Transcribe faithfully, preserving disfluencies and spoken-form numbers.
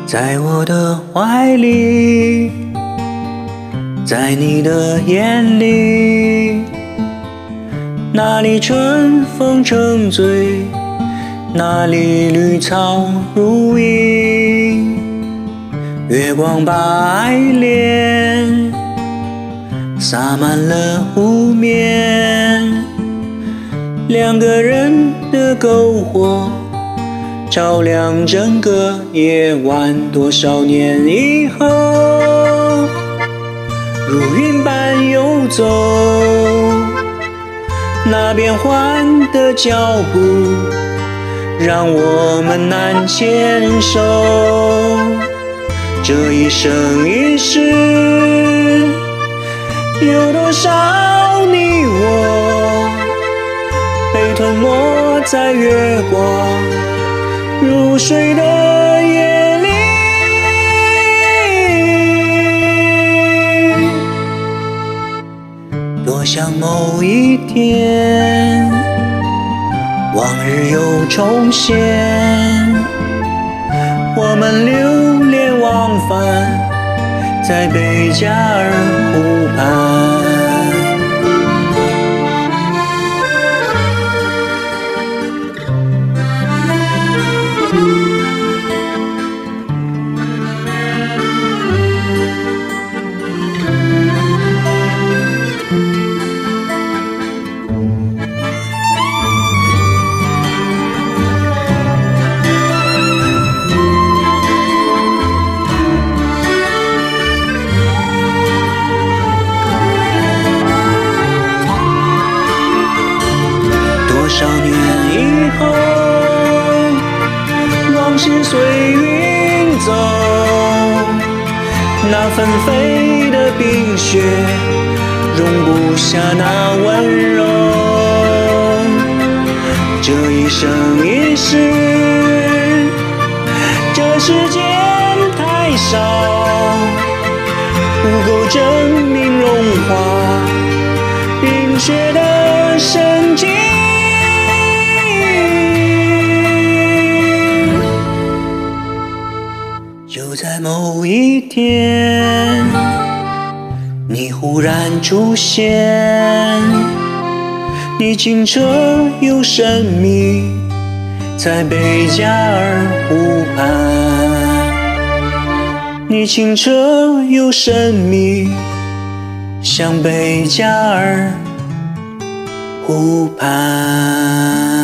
在我的怀里，在你的眼里，那里春风成醉，那里绿草如茵，月光把爱恋洒满了湖面，两个人的篝火照亮整个夜晚。多少年以后，如云般游走，那变幻的脚步让我们难牵手。这一生一世，有多少你我被吞没在月光入睡的夜里。多想某一天，往日又重现，我们流连忘返在贝加尔湖畔。多少年以后，往事随云走，那纷飞的冰雪容不下那温柔。这一生一世，这时间太少，不够证明融化冰雪的深情。就在某一天，你忽然出现，你清澈又神秘，在贝加尔湖畔。你清澈又神秘，像贝加尔湖畔。